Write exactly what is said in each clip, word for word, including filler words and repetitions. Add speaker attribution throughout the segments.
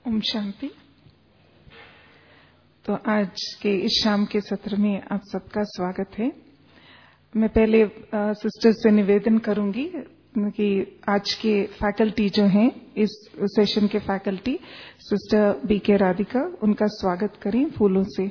Speaker 1: ओम शांति। तो आज के इस शाम के सत्र में आप सबका स्वागत है। मैं पहले सिस्टर से निवेदन करूंगी कि आज के फैकल्टी जो हैं, इस सेशन के faculty sister B K Radhika, उनका स्वागत करें फूलों से।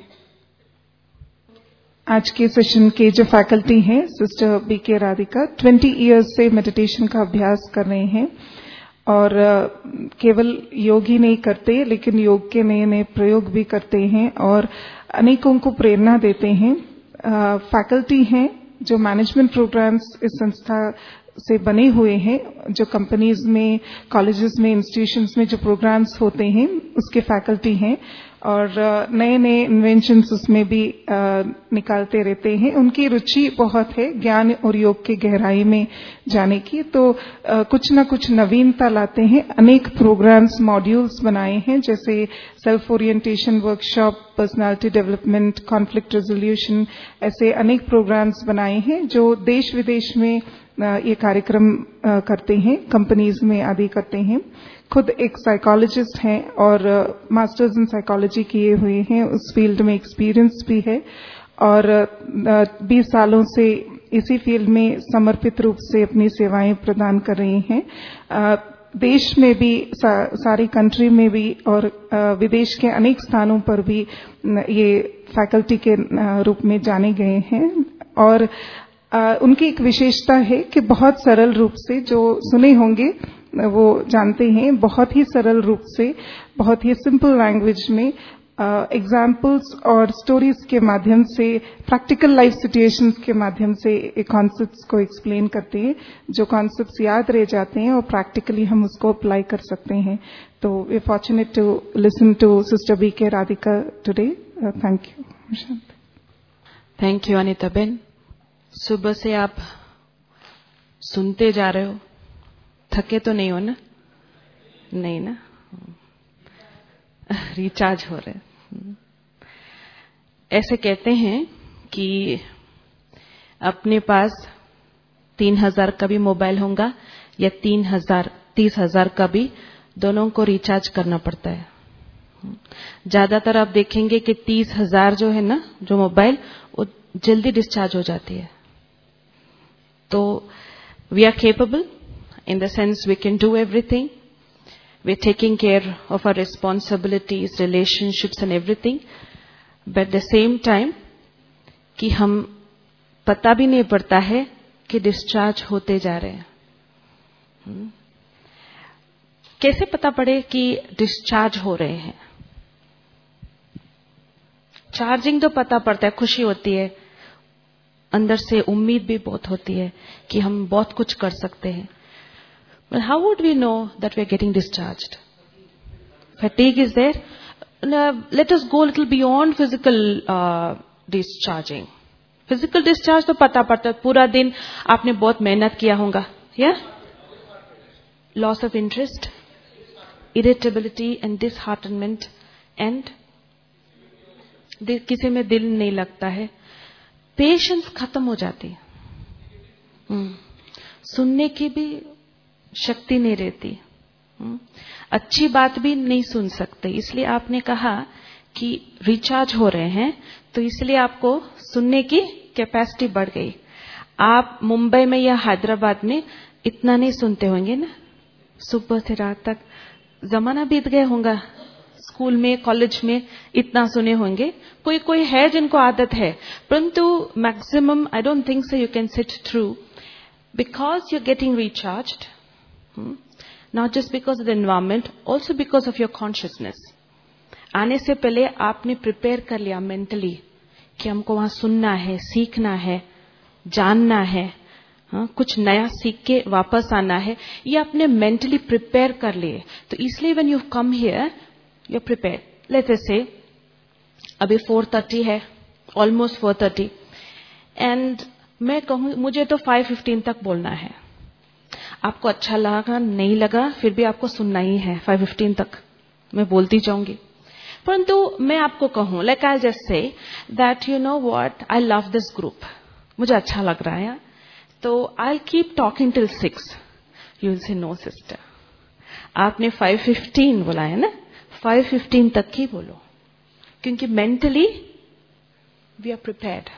Speaker 1: आज के सेशन के जो फैकल्टी हैं, sister B K Radhika twenty years से मेडिटेशन का अभ्यास कर रहे हैं और केवल योग ही नहीं करते, लेकिन योग के नए नए प्रयोग भी करते हैं और अनेकों को प्रेरणा देते हैं। फैकल्टी हैं जो मैनेजमेंट प्रोग्राम्स इस संस्था से बने हुए हैं, जो कंपनीज में, कॉलेजेस में, इंस्टीट्यूशंस में जो प्रोग्राम्स होते हैं उसके फैकल्टी हैं और नए नए इन्वेंशंस उसमें भी निकालते रहते हैं। उनकी रुचि बहुत है ज्ञान और योग के गहराई में जाने की, तो कुछ ना कुछ नवीनता लाते हैं। अनेक प्रोग्राम्स, मॉड्यूल्स बनाए हैं, जैसे self orientation workshop, personality development, conflict resolution, ऐसे अनेक प्रोग्राम्स बनाए हैं जो देश विदेश में ये कार्यक्रम करते हैं, कंपनीज में आदि करते हैं। खुद एक साइकोलॉजिस्ट हैं और मास्टर्स इन साइकोलॉजी किए हुए हैं, उस फील्ड में एक्सपीरियंस भी है और बीस सालों से इसी फील्ड में समर्पित रूप से अपनी सेवाएं प्रदान कर रही हैं। देश में भी, सा, सारी कंट्री में भी और विदेश के अनेक स्थानों पर भी ये फैकल्टी के रूप में जाने गए हैं और उनकी एक विशेषता है कि बहुत सरल रूप से, जो सुने होंगे वो जानते हैं, बहुत ही सरल रूप से, बहुत ही सिंपल लैंग्वेज में एग्जाम्पल्स uh, और स्टोरीज के माध्यम से, प्रैक्टिकल लाइफ सिचुएशंस के माध्यम से एक कॉन्सेप्ट्स को एक्सप्लेन करते हैं, जो कॉन्सेप्ट्स याद रह जाते हैं और प्रैक्टिकली हम उसको अप्लाई कर सकते हैं। तो we are fortunate to listen to sister B K Radhika today. Thank you.
Speaker 2: Thank you Anita Ben. सुबह से आप सुनते जा रहे हो, थके तो नहीं हो ना? नहीं ना? रिचार्ज हो रहे। ऐसे कहते हैं कि अपने पास तीन हजार का भी मोबाइल होगा या तीन हजार तीस हजार का भी, दोनों को रिचार्ज करना पड़ता है। ज्यादातर आप देखेंगे कि तीस हजार जो है ना, जो मोबाइल, वो जल्दी डिस्चार्ज हो जाती है। तो we are capable in the sense we can do everything. We're taking care of our responsibilities, relationships and everything. But at the same time, कि हम पता भी नहीं पड़ता है कि डिस्चार्ज होते जा रहे हैं। hmm? कैसे पता पड़े कि डिस्चार्ज हो रहे हैं? चार्जिंग तो पता पड़ता है, खुशी होती है, अंदर से उम्मीद भी बहुत होती है कि हम बहुत कुछ कर सकते हैं। But how would we know that we are getting discharged? Fatigue is there. Now, let us go a little beyond physical uh, discharging. Physical discharge तो पता पड़ता है, पूरा दिन आपने बहुत मेहनत किया होगा, yeah? Loss of interest, irritability and disheartenment and किसी में दिल नहीं लगता है, पेशेंस खत्म हो जाती है, hmm. सुनने की भी शक्ति नहीं रहती, अच्छी बात भी नहीं सुन सकते। इसलिए आपने कहा कि रिचार्ज हो रहे हैं, तो इसलिए आपको सुनने की कैपेसिटी बढ़ गई। आप मुंबई में या हैदराबाद में इतना नहीं सुनते होंगे ना, सुबह से रात तक जमाना बीत गया होगा। स्कूल में, कॉलेज में इतना सुने होंगे। कोई कोई है जिनको आदत है, परंतु maximum I don't think so you can sit through, because you are getting recharged. Hmm? Not just because of the environment, also because of your consciousness. आने से पहले आपने प्रिपेयर कर लिया मेंटली कि हमको वहां सुनना है, सीखना है, जानना है, हाँ, कुछ नया सीख के वापस आना है, ये आपने मेंटली प्रिपेयर कर लिए। तो इसलिए when you come here, you're prepared. Let's say अभी फोर थर्टी है, ऑलमोस्ट फोर थर्टी, एंड मैं कहूँ मुझे तो फाइव फिफ्टीन तक बोलना है। आपको अच्छा लगा नहीं लगा, फिर भी आपको सुनना ही है। फाइव फिफ्टीन तक मैं बोलती जाऊंगी, परंतु मैं आपको कहूं, like I just say that you know what, I love this group, मुझे अच्छा लग रहा है, तो I keep talking till six. You will say no sister, आपने फाइव फिफ्टीन बोला है ना, फाइव फिफ्टीन तक ही बोलो, क्योंकि mentally we are prepared.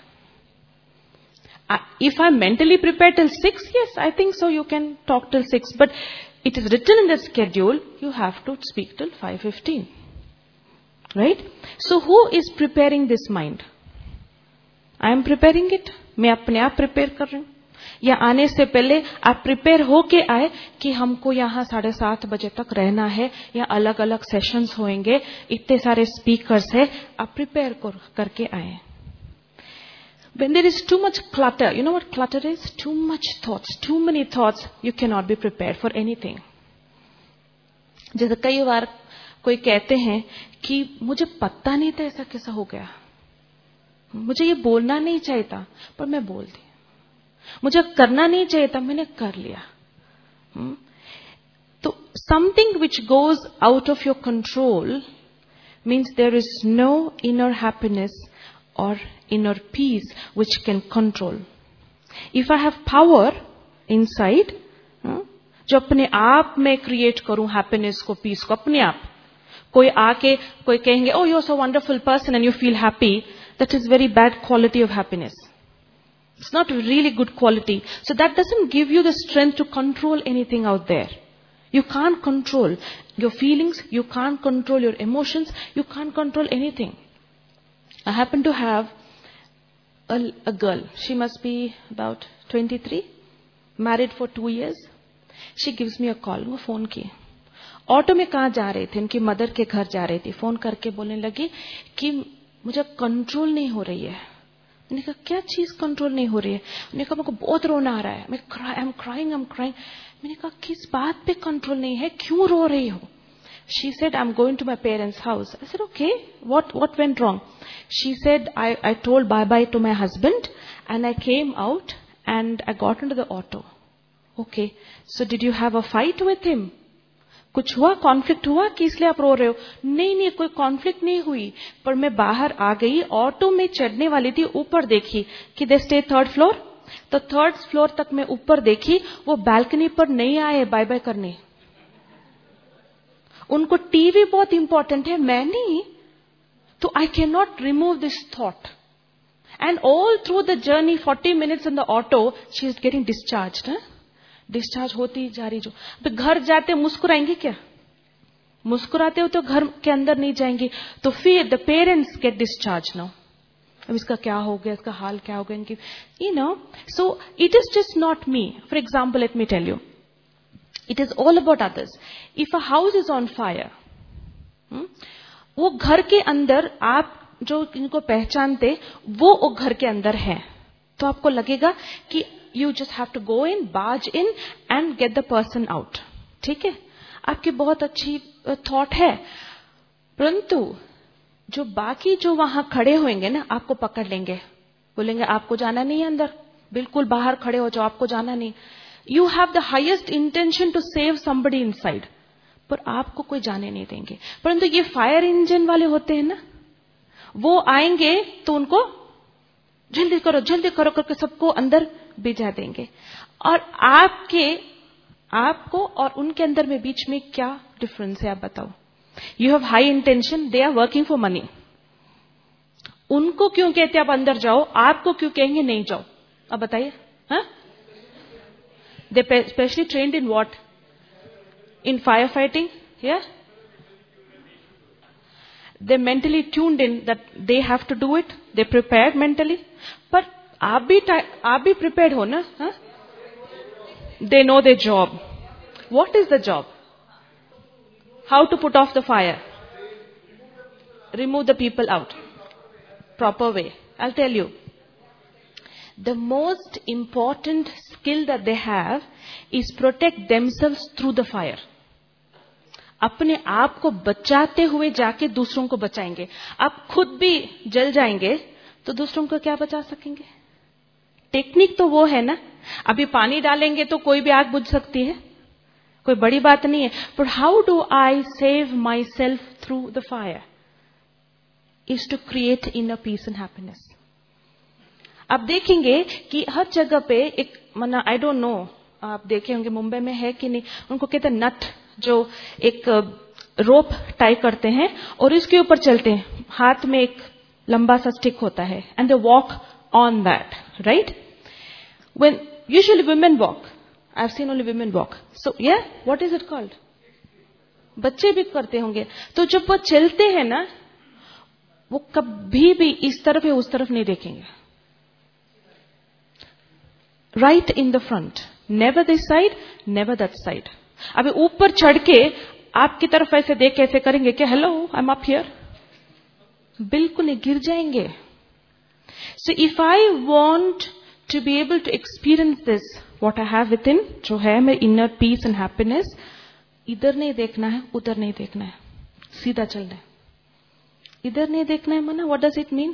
Speaker 2: If I'm mentally prepared till six, yes, I think so you can talk till six. But it is written in the schedule, you have to speak till five fifteen. Right? So who is preparing this mind? I am preparing it. मैं अपने आप prepare कर रही हूँ. या आने से पहले आप प्रिपेयर होके आए कि हमको यहाँ साढ़े सात बजे तक रहना है, या अलग अलग सेशंस होंगे, इतने सारे स्पीकर्स है, आप प्रिपेयर कर, करके आए. When there is too much clutter, you know what clutter is? Too much thoughts, too many thoughts, you cannot be prepared for anything. जैसे कई बार कोई कहते हैं कि मुझे पता नहीं था ऐसा कैसा हो गया, मुझे ये बोलना नहीं चाहिए था पर मैं बोल दी, मुझे करना नहीं चाहिए था मैंने कर लिया. तो something which goes out of your control means there is no inner happiness or inner peace which can control. If I have power inside, जो अपने आप में क्रिएट करूं हैप्पीनेस को, पीस को अपने आप. कोई आके कोई कहेंगे oh you're so wonderful person and you feel happy, that is very bad quality of happiness. It's not really good quality. So that doesn't give you the strength to control anything out there. You can't control your feelings, you can't control your emotions, you can't control anything. I happen to have a, a girl. She must be about twenty-three, married for two years. She gives me a call. वो phone की. Auto में कहाँ जा रहे थे, इनकी mother के घर जा रही थी. फोन करके बोलने लगी कि मुझे कंट्रोल नहीं हो रही है. मैंने कहा क्या चीज कंट्रोल नहीं हो रही है? मैंने कहा मुझको बहुत रोना आ रहा है. मैं I am crying I am crying. मैंने कहा किस बात पे कंट्रोल नहीं है, क्यों रो रही हो? She said, I'm going to my parents' house. I said, okay, what, what went wrong? She said, I, I told bye-bye to my husband and I came out and I got into the auto. Okay, so did you have a fight with him? कुछ हुआ, conflict हुआ कि इसलिए आप रो रहे हो? नहीं नहीं, कोई कॉन्फ्लिक्ट नहीं हुई, पर मैं बाहर आ गई, ऑटो में चढ़ने वाली थी, ऊपर देखी कि दे स्टे थर्ड फ्लोर, तो थर्ड फ्लोर तक मैं ऊपर देखी, वो बालकनी पर नहीं आए बाय बाय करने. उनको टीवी बहुत इंपॉर्टेंट है, मैं नहीं, तो I can not remove this thought. And all through the journey forty minutes in the auto she is getting discharge. Discharge होती जा रही. जो तो घर जाते मुस्कुराएंगे क्या? मुस्कुराते हो तो घर के अंदर नहीं जाएंगे. तो फिर the parents get discharge now. अब इसका क्या हो गया, इसका हाल क्या हो गया इनकी, you know. So it is just not me. For example let me tell you, it is all about others. If a house is on fire, hmm, वो घर के अंदर आप जो इनको पहचानते वो वो घर के अंदर है, तो आपको लगेगा कि you just have to go in, barge in and get the person out. ठीक है, आपकी बहुत अच्छी थॉट है, परंतु जो बाकी जो वहां खड़े होंगे ना, आपको पकड़ लेंगे, बोलेंगे आपको जाना नहीं है अंदर, बिल्कुल बाहर खड़े हो जाओ, आपको जाना नहीं. You have the highest intention to save somebody inside, पर आपको कोई जाने नहीं देंगे. परंतु ये फायर इंजन वाले होते हैं ना, वो आएंगे तो उनको जल्दी करो जल्दी करो करके सबको अंदर भिजा देंगे. और आपके आपको और उनके अंदर में बीच में क्या डिफरेंस है, आप बताओ. You have high intention, they are working for money. उनको क्यों कहते आप अंदर जाओ, आपको क्यों कहेंगे नहीं जाओ? अब बताइए. हाँ, they specially trained in what? In firefighting, yeah? They mentally tuned in that they have to do it. They prepared mentally. पर आप भी आप भी prepared हो ना? हाँ? They know their job. What is the job? How to put off the fire? Remove the people out. Proper way. I'll tell you. The most important skill that they have is protect themselves through the fire. अपने आप को बचाते हुए जाके दूसरों को बचाएंगे. आप खुद भी जल जाएंगे तो दूसरों को क्या बचा सकेंगे? टेक्निक तो वो है ना. अभी पानी डालेंगे तो कोई भी आग बुझ सकती है, कोई बड़ी बात नहीं है. पर how do I save my self through the fire is to create inner peace and happiness. आप देखेंगे कि हर जगह पे एक, मना आई डोंट नो, आप देखे होंगे मुंबई में है कि नहीं, उनको कहते हैं नट, जो एक रोप टाई करते हैं और इसके ऊपर चलते हैं, हाथ में एक लंबा सा स्टिक होता है, and they walk on that, right? When usually women walk, I have seen only women walk, so या व्हाट इज इट कॉल्ड? बच्चे भी करते होंगे। तो जब वो चलते हैं ना, वो कभी भी इस तरफ या उस तरफ नहीं देखेंगे, right in the front, never this side, never that side. अभी ऊपर चढ़ के आपकी तरफ ऐसे देख के ऐसे करेंगे कि hello I am up here, बिल्कुल नहीं, गिर जाएंगे। So if I want to be able to experience this what I have within, जो है मेरे इनर पीस एंड हैप्पीनेस, इधर नहीं देखना है, उधर नहीं देखना है, सीधा चलना है। इधर नहीं देखना है माना, what does it mean?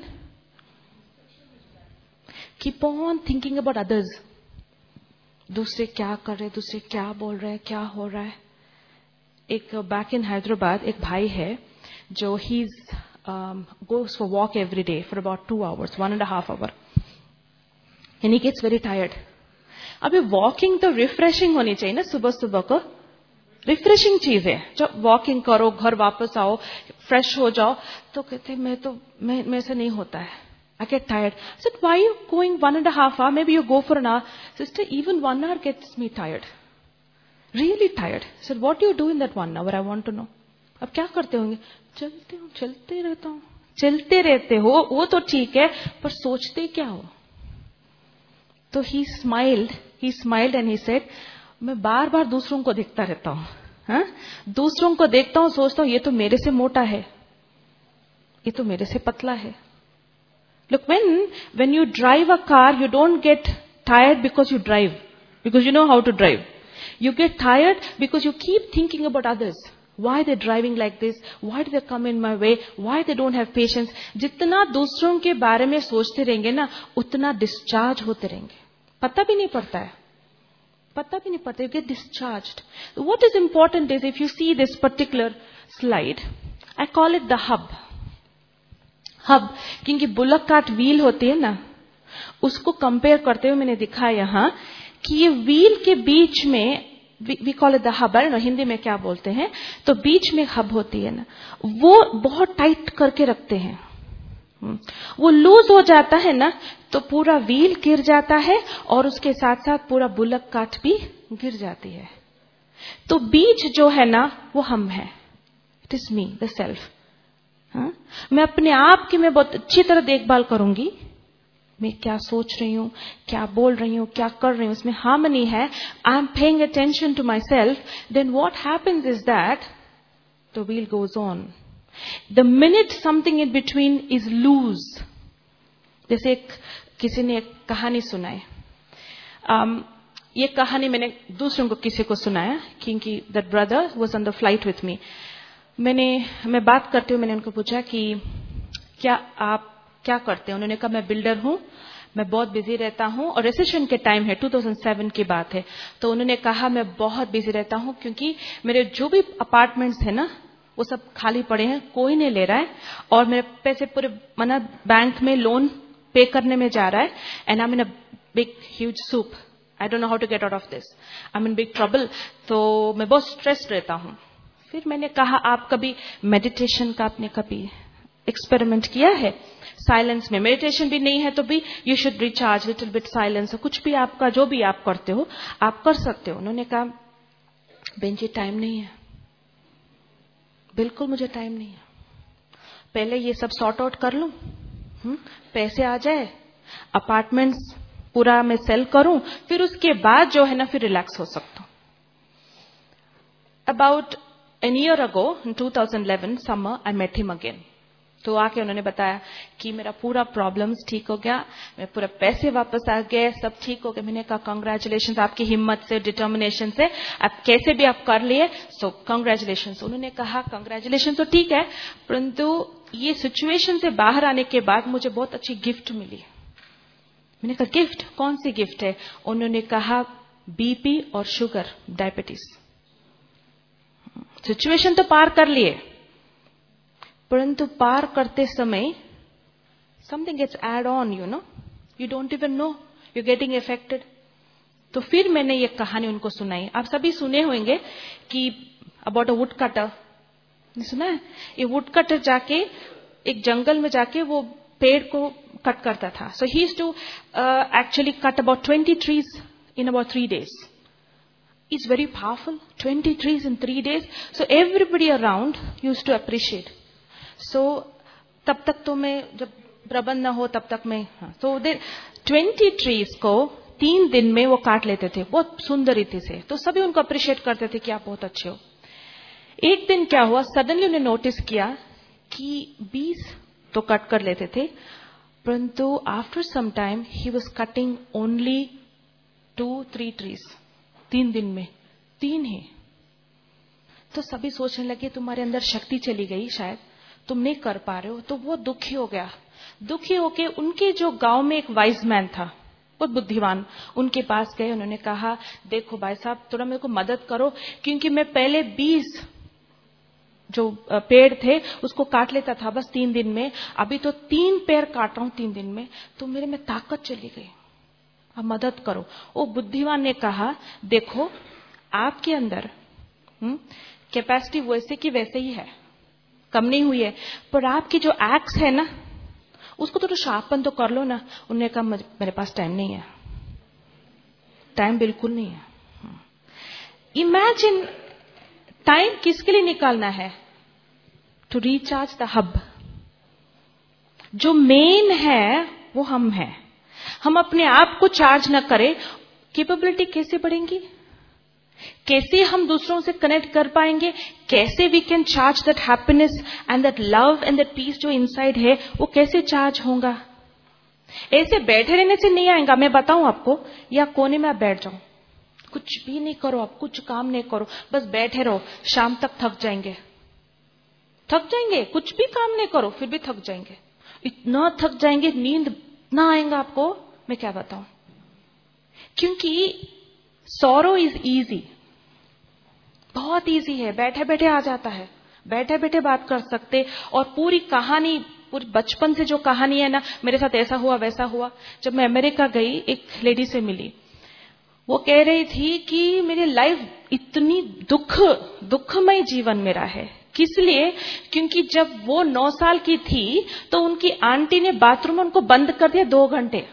Speaker 2: Keep on thinking about others, दूसरे क्या कर रहे, दूसरे क्या बोल रहे हैं, क्या हो रहा है। एक बैक इन हैदराबाद एक भाई है जो he goes for walk every day for about two hours, one and half hour, and he gets very tired. अभी वॉकिंग तो रिफ्रेशिंग होनी चाहिए ना, सुबह सुबह को रिफ्रेशिंग चीज है। जब वॉकिंग करो, घर वापस आओ, फ्रेश हो जाओ, तो कहते मैं तो मैं मेरे से नहीं होता है, I get tired. I said, why are you going one and a half hour? Maybe you go for an hour. Sister, even one hour gets me tired. Really tired. I said, what do you do in that one hour? I want to know. अब क्या करते होंगे? चलते हूँ, चलते रहता हूँ। चलते रहते हो, वो तो ठीक है, पर सोचते क्या हो? तो he smiled, he smiled and he said, मैं बार बार दूसरों को देखता रहता हूँ, हाँ? दूसरों को देखता हूँ, सोचता हूँ ये तो मेरे से मोटा है, ये तो मेरे से पतला है। Look, when when you drive a car, you don't get tired because you drive, because you know how to drive. You get tired because you keep thinking about others. Why they're driving like this? Why do they come in my way? Why they don't have patience? जितना दूसरों के बारे में सोचते रहेंगे ना, उतना discharge होते रहेंगे। पता भी नहीं पड़ता है, पता भी नहीं पड़ता। You get discharged. What is important is, if you see this particular slide, I call it the hub. Hub, क्योंकि बुलक कार्ट व्हील होती है ना, उसको कंपेयर करते हुए मैंने दिखा यहां कि ये व्हील के बीच में, we call it the hub, है ना, हिंदी में क्या बोलते हैं, तो बीच में हब होती है ना, वो बहुत टाइट करके रखते हैं। वो लूज हो जाता है ना, तो पूरा व्हील गिर जाता है और उसके साथ साथ पूरा बुलक कार्ट भी गिर जाती है। तो बीच जो है ना, वो हम है, it is me, the self. हाँ? मैं अपने आप की मैं बहुत अच्छी तरह देखभाल करूंगी, मैं क्या सोच रही हूं, क्या बोल रही हूं, क्या कर रही हूं, इसमें हार्मनी है, I am paying attention to my self, then what happens is that the wheel goes on. The minute something in between is loose, जैसे एक किसी ने एक कहानी सुनाई, um, ये कहानी मैंने दूसरों को किसी को सुनाया, क्योंकि that brother was on the flight with me. मैंने मैं बात करते हुए मैंने उनको पूछा कि क्या आप क्या करते हैं? उन्होंने कहा मैं बिल्डर हूं, मैं बहुत बिजी रहता हूं, और रिसेशन के टाइम है, दो हज़ार सात की बात है। तो उन्होंने कहा मैं बहुत बिजी रहता हूं क्योंकि मेरे जो भी अपार्टमेंट्स है ना, वो सब खाली पड़े हैं, कोई नहीं ले रहा है, और मेरे पैसे पूरे मना बैंक में लोन पे करने में जा रहा है, and I am in a big huge soup, I don't know how to get out of this, I am in big trouble. तो मैं बहुत स्ट्रेस्ड रहता हूं। फिर मैंने कहा आप कभी मेडिटेशन का आपने कभी एक्सपेरिमेंट किया है? साइलेंस में, मेडिटेशन भी नहीं है तो भी you should recharge little bit silence, कुछ भी आपका जो भी आप करते हो आप कर सकते हो। उन्होंने कहा बेन जी टाइम नहीं है, बिल्कुल मुझे टाइम नहीं है, पहले ये सब सॉर्ट आउट कर लूं, पैसे आ जाए, अपार्टमेंट्स पूरा मैं सेल करूं, फिर उसके बाद जो है ना फिर रिलैक्स हो सकता हूं। About an year ago in two thousand eleven summer I met him again. तो आके उन्होंने बताया कि मेरा पूरा प्रॉब्लम्स ठीक हो गया, मेरे पूरे पैसे वापस आ गए, सब ठीक हो गया। मैंने कहा कांग्रेचुलेशन आपकी हिम्मत से, डिटर्मिनेशन से, आप कैसे भी आप कर लिए, सो कांग्रेचुलेशन। उन्होंने कहा कांग्रेचुलेशन तो ठीक है, परंतु ये सिचुएशन से बाहर आने के बाद मुझे बहुत अच्छी गिफ्ट मिली। मैंने कहा गिफ्ट? कौन सी गिफ्ट है? उन्होंने कहा बीपी और शुगर, डायबिटीज। सिचुएशन तो पार कर लिए, परंतु पार करते समय something gets add on, you know, you don't even know you getting affected. तो फिर मैंने ये कहानी उनको सुनाई। आप सभी सुने होंगे कि अबाउट अ वुड कटर, सुना है? ये वुड कटर जाके एक जंगल में जाके वो पेड़ को कट करता था. So he used to actually cut about twenty trees in about three days. It's very powerful. twenty trees in three days. So everybody around used to appreciate. So तब तक तो मैं जब प्रबंध न हो तब तक मैं हाँ. So they twenty trees को तीन दिन में वो काट लेते थे बहुत सुंदर रीति से. तो सभी उनको अप्रिशिएट करते थे कि आप बहुत अच्छे हो. एक दिन क्या हुआ, सडनली उन्हें नोटिस किया कि बीस तो कट कर लेते थे, परंतु after some time he was cutting only two three trees. तीन दिन में तीन ही. तो सभी सोचने लगे तुम्हारे अंदर शक्ति चली गई, शायद तुम नहीं कर पा रहे हो. तो वो दुखी हो गया. दुखी होके उनके जो गांव में एक वाइज मैन था, बहुत बुद्धिमान, उनके पास गए. उन्होंने कहा देखो भाई साहब थोड़ा मेरे को मदद करो, क्योंकि मैं पहले बीस जो पेड़ थे उसको काट लेता था बस तीन दिन में, अभी तो तीन पेड़ काट रहा हूं तीन दिन में, तो मेरे में ताकत चली गई, अब मदद करो. वो बुद्धिमान ने कहा देखो आपके अंदर कैपेसिटी वैसे की वैसे ही है, कम नहीं हुई है, पर आपकी जो एक्स है ना उसको तो, तो शार्पन तो कर लो ना. उन्होंने कहा मेरे पास टाइम नहीं है, टाइम बिल्कुल नहीं है. इमेजिन टाइम किसके लिए निकालना है? To recharge the hub. जो मेन है वो हम हैं. हम अपने आप को चार्ज न करें, कैपेबिलिटी कैसे बढ़ेंगी? कैसे हम दूसरों से कनेक्ट कर पाएंगे? कैसे we can charge that happiness and that love and that peace जो इनसाइड है, वो कैसे चार्ज होगा? ऐसे बैठे रहने से नहीं आएगा. मैं बताऊं आपको, या कोने में आप बैठ जाओ, कुछ भी नहीं करो, आप कुछ काम नहीं करो, बस बैठे रहो, शाम तक थक जाएंगे. थक जाएंगे, कुछ भी काम नहीं करो फिर भी थक जाएंगे. इतना थक जाएंगे, नींद ना आएगा आपको, मैं क्या बताऊं. क्योंकि सॉरो इज इजी, बहुत इजी है, बैठे बैठे आ जाता है, बैठे बैठे बात कर सकते. और पूरी कहानी, पूरी बचपन से जो कहानी है ना, मेरे साथ ऐसा हुआ वैसा हुआ. जब मैं अमेरिका गई, एक लेडी से मिली, वो कह रही थी कि मेरी लाइफ इतनी दुख दुखमय जीवन मेरा है. किस लिए? क्योंकि जब वो नौ साल की थी तो उनकी आंटी ने बाथरूम में उनको बंद कर दिया दो घंटे.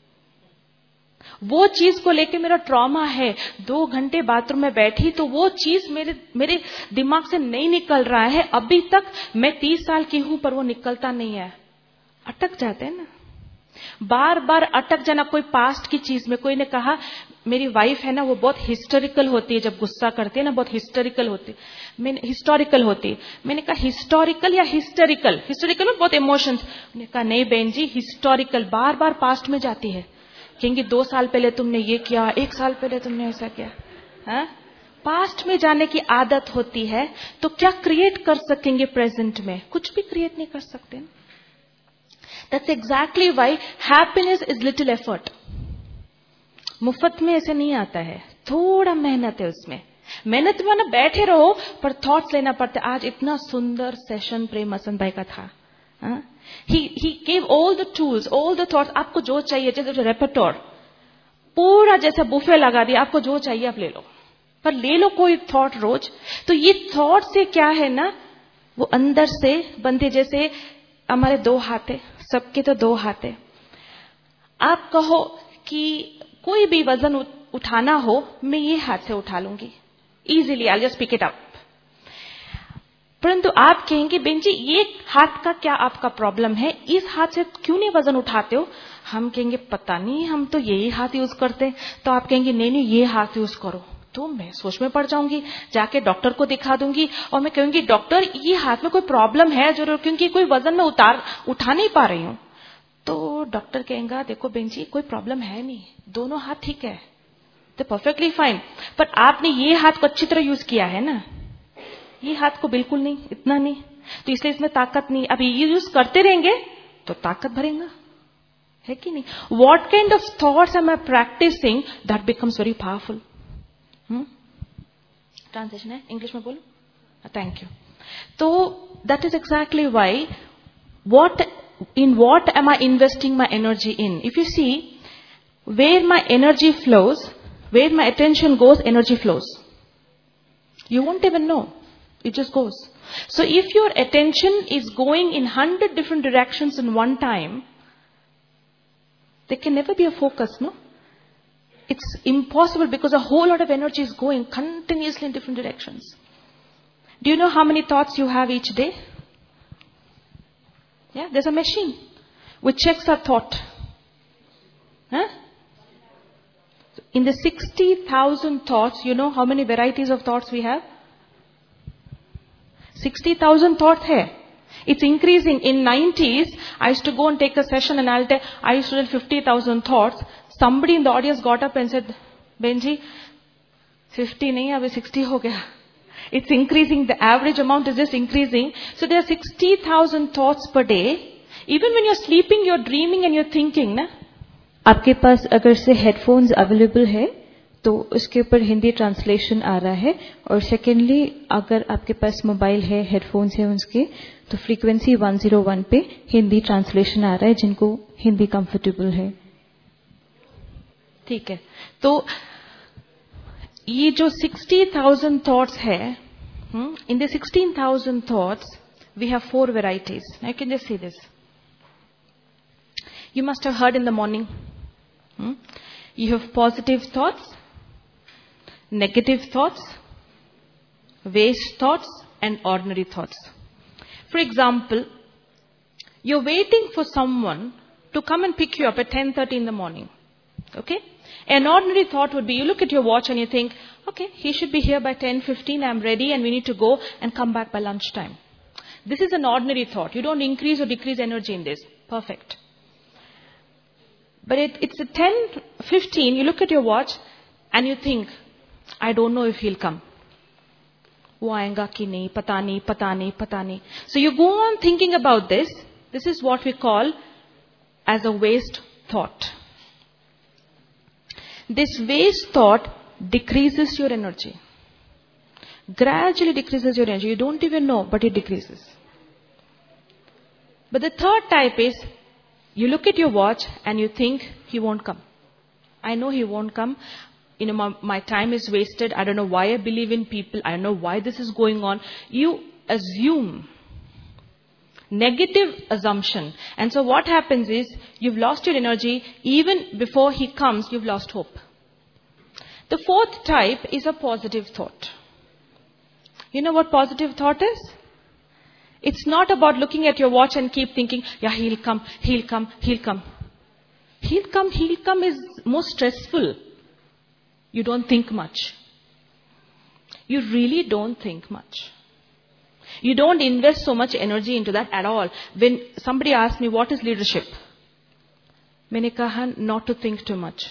Speaker 2: वो चीज को लेके मेरा ट्रॉमा है. दो घंटे बाथरूम में बैठी तो वो चीज मेरे मेरे दिमाग से नहीं निकल रहा है. अभी तक मैं तीस साल की हूं पर वो निकलता नहीं है. अटक जाते हैं ना, बार बार अटक जाना कोई पास्ट की चीज में. कोई ने कहा मेरी वाइफ है ना, वो बहुत हिस्टोरिकल होती है, जब गुस्सा करती है ना बहुत हिस्टोरिकल होती है. मैंने हिस्टोरिकल होती है मैंने कहा हिस्टोरिकल या हिस्टेरिकल? हिस्टोरिकल में बहुत इमोशंस. मैंने कहा नहीं बहन जी, हिस्टोरिकल. बार बार पास्ट में जाती है, कहेंगे दो साल पहले तुमने ये किया, एक साल पहले तुमने ऐसा किया. हाँ, पास्ट में जाने की आदत होती है. तो क्या क्रिएट कर सकेंगे प्रेजेंट में? कुछ भी क्रिएट नहीं कर सकते. That's exactly why happiness is little effort. मुफ्त में ऐसे नहीं आता है, थोड़ा मेहनत है उसमें. मेहनत में ना बैठे रहो पर थॉट्स लेना पड़ता है. आज इतना सुंदर सेशन प्रेम मसन भाई का था. He he gave all the tools, all the thoughts. आपको जो चाहिए, जैसे रेपर्टोर पूरा जैसा बुफे लगा दिया, आपको जो चाहिए आप ले लो, पर ले लो कोई थॉट रोज. तो ये थॉट से क्या है ना, वो अंदर से बनते. जैसे हमारे दो हाथ है, सबके तो दो हाथ है. आप कहो कि कोई भी वजन उठाना हो, मैं ये हाथ से उठा लूंगी easily, I just pick it up. परंतु आप कहेंगे बेन जी ये हाथ का क्या आपका प्रॉब्लम है, इस हाथ से क्यों नहीं वजन उठाते हो? हम कहेंगे पता नहीं, हम तो यही हाथ यूज करते हैं. तो आप कहेंगे नहीं नहीं ये हाथ यूज करो. तो मैं सोच में पड़ जाऊंगी, जाके डॉक्टर को दिखा दूंगी और मैं कहूंगी डॉक्टर ये हाथ में कोई प्रॉब्लम है जरूर, क्योंकि कोई वजन में उतार उठा नहीं पा रही हूं. तो डॉक्टर कहेगा देखो बेन जी कोई प्रॉब्लम है नहीं, दोनों हाथ ठीक है, तो परफेक्टली फाइन. पर आपने ये हाथ को अच्छी तरह यूज किया है ना, ये हाथ को बिल्कुल नहीं, इतना नहीं, तो इसलिए इसमें ताकत नहीं. अब ये यूज करते रहेंगे तो ताकत भरेगा, है कि नहीं? What kind of thoughts am I practising, that becomes very powerful. Translation है, इंग्लिश में बोलो. Thank you. तो that is exactly why what in what am I investing my energy in? If you see, where my energy flows, where my attention goes, energy flows. You won't even know. It just goes. So if your attention is going in hundred different directions in one time, there can never be a focus, no? It's impossible because a whole lot of energy is going continuously in different directions. Do you know how many thoughts you have each day? Yeah, there's a machine which checks our thought. Huh? In the sixty thousand thoughts, you know how many varieties of thoughts we have? sixty thousand thoughts hai. It's increasing. In nineties, I used to go and take a session and I'll tell, I used to tell fifty thousand thoughts. Somebody in the audience got up and said, Benji, fifty nahi, abhi sixty ho gaya. It's increasing. The average amount is just increasing. So there are sixty thousand thoughts per day. Even when you're sleeping, you're dreaming and you're thinking, na?
Speaker 3: आपके पास अगर से headphones available है तो उसके ऊपर Hindi translation आ रहा है, और सेकेंडली अगर आपके पास मोबाइल है, हेडफोन्स है उसके, तो फ्रीक्वेंसी वन ज़ीरो वन पे हिंदी ट्रांसलेशन आ रहा है जिनको हिंदी कंफर्टेबल है.
Speaker 2: ठीक है. तो ये जो sixty thousand thoughts है, hmm, in the sixteen thousand thoughts, we have four varieties. Now you can just see this. You must have heard in the morning. Hmm? You have positive thoughts, negative thoughts, waste thoughts, and ordinary thoughts. For example, you're waiting for someone to come and pick you up at ten thirty in the morning. Okay? An ordinary thought would be, you look at your watch and you think, okay, he should be here by ten fifteen, I'm ready and we need to go and come back by lunchtime. This is an ordinary thought. You don't increase or decrease energy in this. Perfect. But it, it's at ten fifteen, you look at your watch and you think, I don't know if he'll come. वो आएगा कि नहीं, पता नहीं, पता नहीं, पता नहीं. So you go on thinking about this. This is what we call as a waste thought. This waste thought decreases your energy. Gradually decreases your energy. You don't even know, but it decreases. But the third type is, you look at your watch and you think, he won't come. I know he won't come. You know, my, my time is wasted. I don't know why I believe in people. I don't know why this is going on. You assume. Negative assumption. And so what happens is, you've lost your energy. Even before he comes, you've lost hope. The fourth type is a positive thought. You know what positive thought is? It's not about looking at your watch and keep thinking, yeah, he'll come, he'll come, he'll come. He'll come, he'll come is more stressful. You don't think much. You really don't think much. You don't invest so much energy into that at all. When somebody asked me, what is leadership? मैंने कहा, not to think too much.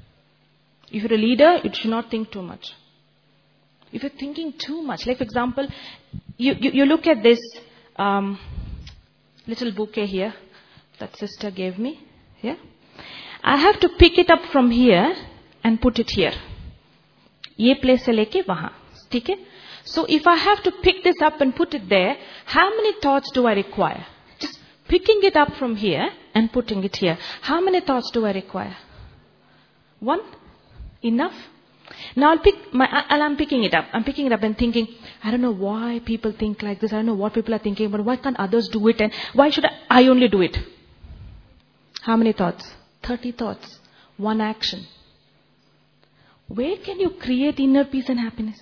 Speaker 2: If you're a leader, you should not think too much. If you're thinking too much, like for example, you, you, you look at this um, little bouquet here that sister gave me. Yeah, I have to pick it up from here and put it here. ये place से लेके वहाँ, ठीक है? So if I have to pick this up and put it there, how many thoughts do I require? Just picking it up from here and putting it here. How many thoughts do I require? One? Enough? Now I'll pick my, and I'm picking it up. I'm picking it up and thinking, I don't know why people think like this. I don't know what people are thinking, but why can't others do it? And why should I, I only do it? How many thoughts? thirty thoughts. One action. Where can you create inner peace and happiness?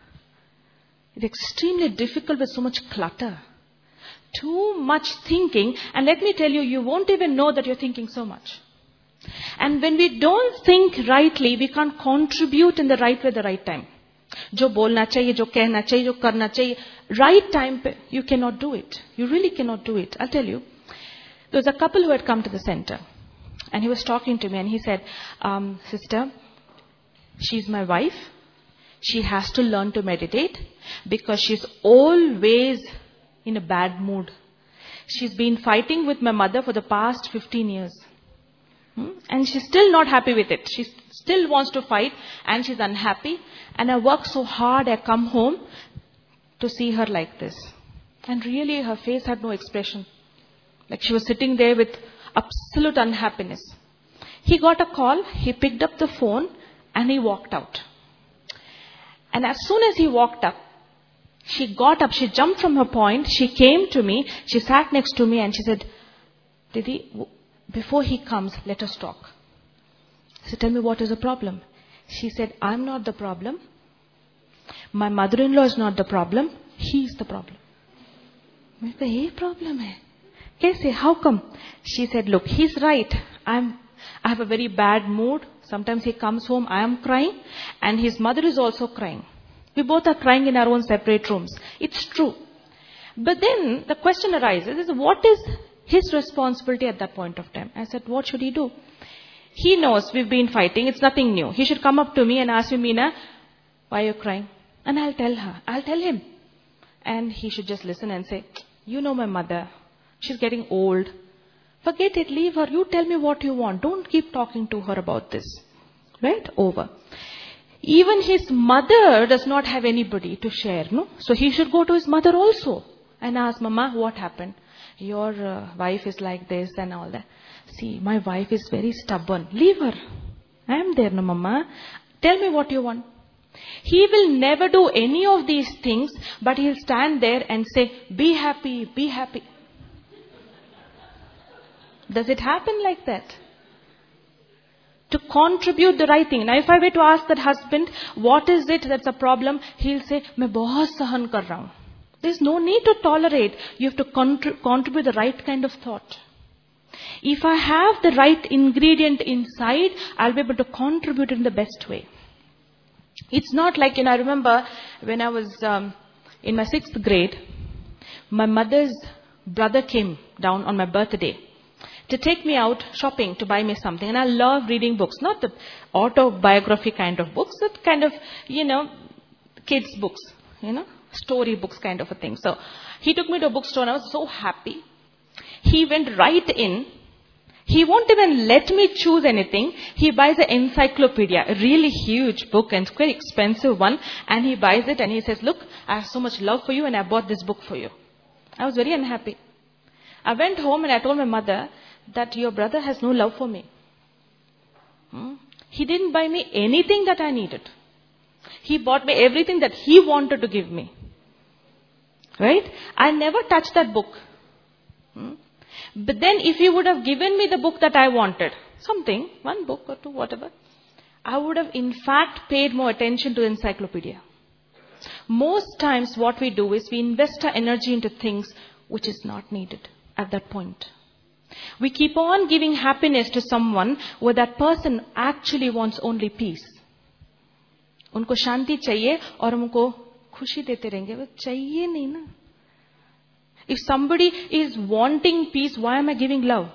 Speaker 2: It's extremely difficult with so much clutter. Too much thinking, and let me tell you, you won't even know that you're thinking so much. And when we don't think rightly, we can't contribute in the right way, the right time. जो बोलना चाहिए, जो कहना चाहिए, जो करना चाहिए, right time पे, you cannot do it. You really cannot do it. I'll tell you. There was a couple who had come to the center, and he was talking to me, and he said, um, sister, she's my wife. She has to learn to meditate because she's always in a bad mood. She's been fighting with my mother for the past fifteen years. Hmm? And she's still not happy with it. She still wants to fight and she's unhappy. And I work so hard, I come home to see her like this. And really her face had no expression. Like she was sitting there with absolute unhappiness. He got a call, he picked up the phone and he walked out. And as soon as he walked up, She got up, she jumped from her point, she came to me, she sat next to me and she said, Didi, before he comes, let us talk. I said, tell me what is the problem? She said, I'm not the problem. My mother-in-law is not the problem. He is the problem. I said, hey, problem hai. Kaise? How come? She said, look, he's right. I'm, I have a very bad mood. Sometimes he comes home, I am crying, and his mother is also crying. We both are crying in our own separate rooms. It's true. But then the question arises, is what is his responsibility at that point of time? I said, what should he do? He knows we've been fighting. It's nothing new. He should come up to me and ask me, Meena, why are you crying? And I'll tell her. I'll tell him. And he should just listen and say, you know my mother. She's getting old. Forget it. Leave her. You tell me what you want. Don't keep talking to her about this. Right? Over. Even his mother does not have anybody to share. No? So he should go to his mother also and ask, Mama, what happened? Your uh, wife is like this and all that. See, my wife is very stubborn. Leave her. I am there, no, Mama. Tell me what you want. He will never do any of these things, but he'll stand there and say, be happy, be happy. Does it happen like that? To contribute the right thing. Now, if I were to ask that husband, what is it that's a problem? He'll say, मैं बहुत सहन कर रहा हूँ. There's no need to tolerate. You have to contri- contribute the right kind of thought. If I have the right ingredient inside, I'll be able to contribute in the best way. It's not like, you know, I remember when I was um, in my sixth grade, my mother's brother came down on my birthday to take me out shopping to buy me something. And I love reading books, not the autobiography kind of books, but kind of, you know, kids' books, you know, story books kind of a thing. So he took me to a bookstore and I was so happy. He went right in. He won't even let me choose anything. He buys an encyclopedia, a really huge book and very expensive one. And he buys it and he says, look, I have so much love for you and I bought this book for you. I was very unhappy. I went home and I told my mother that your brother has no love for me. Hmm? He didn't buy me anything that I needed. He bought me everything that he wanted to give me. Right? I never touched that book. Hmm? But then if he would have given me the book that I wanted, something, one book or two, whatever, I would have in fact paid more attention to the encyclopedia. Most times what we do is we invest our energy into things which is not needed at that point. We keep on giving happiness to someone where that person actually wants only peace. उनको शांति चाहिए और उनको खुशी देते रहेंगे. वो चाहिए नहीं ना. If somebody is wanting peace, why am I giving love?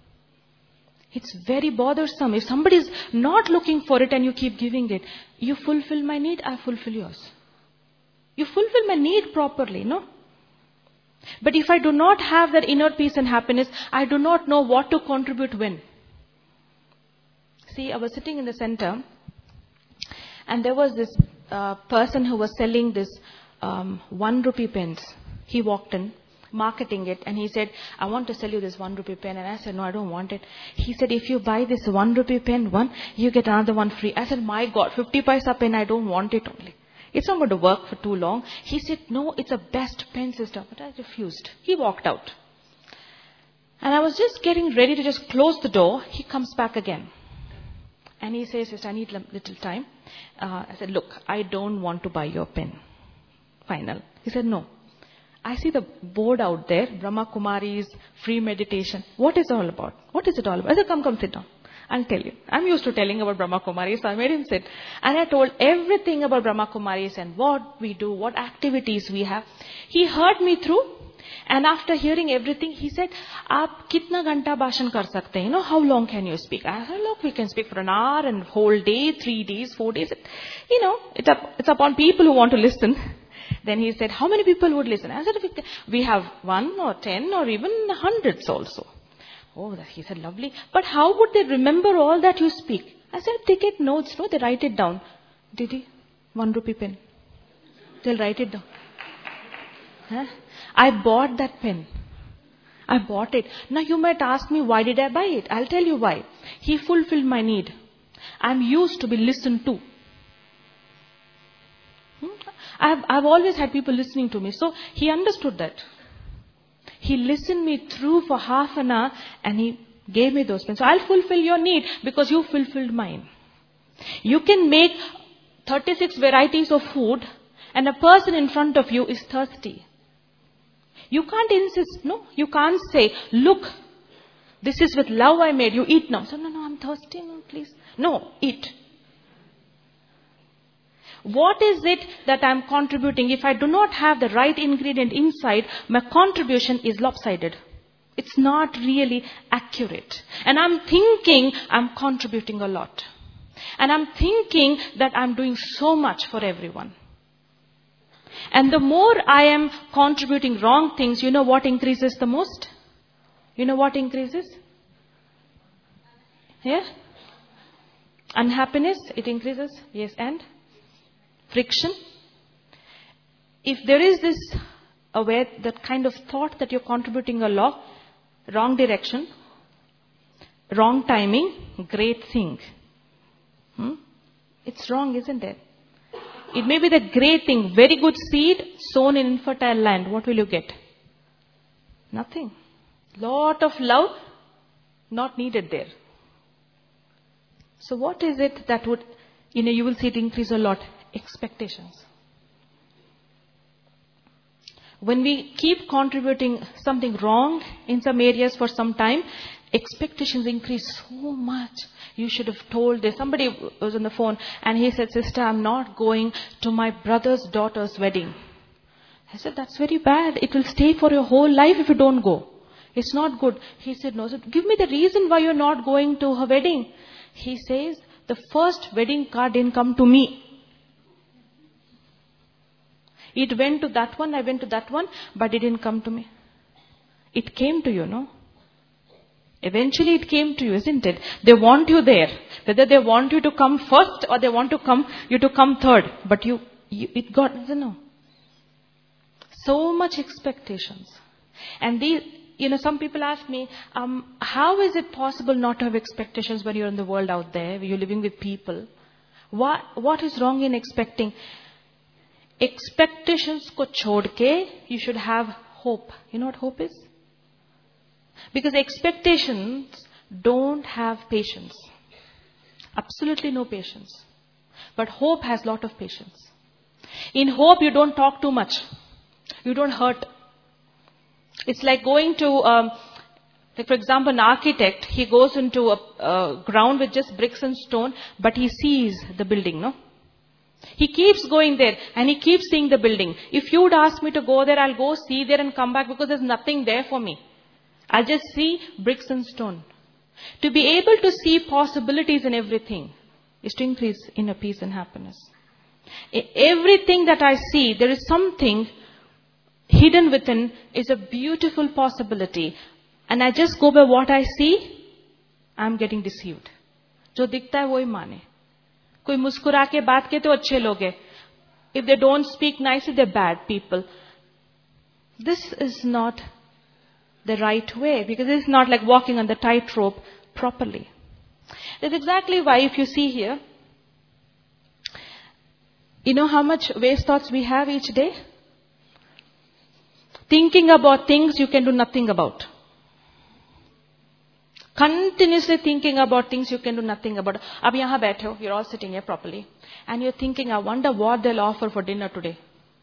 Speaker 2: It's very bothersome. If somebody is not looking for it and you keep giving it, you fulfill my need, I fulfill yours. You fulfill my need properly, no? But if I do not have that inner peace and happiness, I do not know what to contribute when. See, I was sitting in the center and there was this uh, person who was selling this um, one rupee pens. He walked in, marketing it, and he said, I want to sell you this one rupee pen. And I said, no, I don't want it. He said, if you buy this one rupee pen, one, you get another one free. I said, my God, fifty paisa pen, I don't want it only. It's not going to work for too long. He said, no, it's a best pen system. But I refused. He walked out. And I was just getting ready to just close the door. He comes back again. And he says, yes, I need a little time. Uh, I said, look, I don't want to buy your pen. Final. He said, no. I see the board out there, Brahma Kumari's free meditation. What is it all about? What is it all about? I said, come, come, sit down. I'll tell you. I'm used to telling about Brahma Kumaris, so I made him sit. And I told everything about Brahma Kumaris and what we do, what activities we have. He heard me through. And after hearing everything, he said, "Aap kitna ganta bhashan kar sakte hain? You know, how long can you speak?" I said, "Look, we can speak for an hour and whole day, three days, four days." You know, it's up, it's upon people who want to listen. Then he said, "How many people would listen?" I said, "We have one or ten or even hundreds also." Oh, he said, "Lovely. But how would they remember all that you speak?" I said, "They get notes, no? They write it down." Did he? One rupee pen. They'll write it down. Huh? I bought that pen. I bought it. Now you might ask me, why did I buy it? I'll tell you why. He fulfilled my need. I'm used to be listened to. Hmm? I've, I've always had people listening to me. So he understood that. He listened me through for half an hour and he gave me those pens. So I'll fulfill your need because you fulfilled mine. You can make thirty-six varieties of food and a person in front of you is thirsty. You can't insist, no. You can't say, look, this is with love I made you, eat now. So, no, no, I'm thirsty, no, please. No, eat. What is it that I'm contributing? If I do not have the right ingredient inside, my contribution is lopsided. It's not really accurate. And I'm thinking I'm contributing a lot. And I'm thinking that I'm doing so much for everyone. And the more I am contributing wrong things, you know what increases the most? You know what increases? Yeah? Unhappiness, it increases. Yes, and? Friction. If there is this aware, that kind of thought that you're contributing a lot, wrong direction, wrong timing, great thing. Hmm? It's wrong, isn't it? It may be the great thing, very good seed sown in infertile land. What will you get? Nothing. Lot of love, not needed there. So what is it that would, you know, you will see it increase a lot? Expectations. When we keep contributing something wrong in some areas for some time, expectations increase so much. You should have told this. Somebody was on the phone and he said, sister, I'm not going to my brother's daughter's wedding. I said, that's very bad. It will stay for your whole life if you don't go. It's not good. He said, no. So give me the reason why you're not going to her wedding. He says, the first wedding card didn't come to me. It went to that one, I went to that one, but it didn't come to me. It came to you, no? Eventually it came to you, isn't it? They want you there. Whether they want you to come first or they want to come you to come third. But you, you it got, I don't know. So much expectations. And these, you know, some people ask me, um, how is it possible not to have expectations when you're in the world out there, when you're living with people? What, what is wrong in expecting? Expectations ko chhod ke, you should have hope. You know what hope is? Because expectations don't have patience. Absolutely no patience. But hope has lot of patience. In hope, you don't talk too much. You don't hurt. It's like going to, um, like for example, an architect, he goes into a, a ground with just bricks and stone, but he sees the building, no? He keeps going there and he keeps seeing the building. If you would ask me to go there, I'll go see there and come back because there's nothing there for me. I'll just see bricks and stone. To be able to see possibilities in everything is to increase inner peace and happiness. Everything that I see, there is something hidden within, is a beautiful possibility. And I just go by what I see, I'm getting deceived. जो दिखता है वही माने. कोई मुस्कुरा के बात के तो अच्छे लोग हैं. If they don't speak nicely, they're bad people. This is not the right way, because it's not like walking on the tightrope properly. That's exactly why, if you see here, you know how much waste thoughts we have each day? Thinking about things you can do nothing about. Continuously thinking about things you can do nothing about. Ab yahan baithe ho, you're all sitting here properly, and you're thinking, I wonder what they'll offer for dinner today.